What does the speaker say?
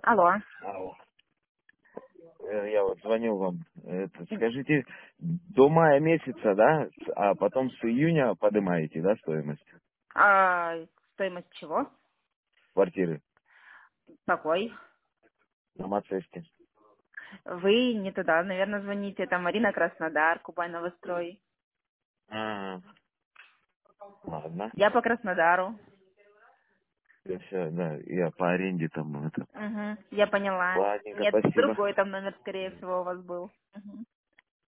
Алло. Алло. Я вот звонил вам. Скажите, до мая месяца, да, а потом с июня поднимаете, да, стоимость А стоимость чего? квартиры Какой? на Мацесте? Вы не туда, наверное, звоните. Это Марина Краснодар, Кубань Новострой. А, ладно. Я по Краснодару. Все, да, я по аренде там это. Угу, я поняла. Ладненько, Нет, спасибо. другой там номер, скорее всего, у вас был. Мгм.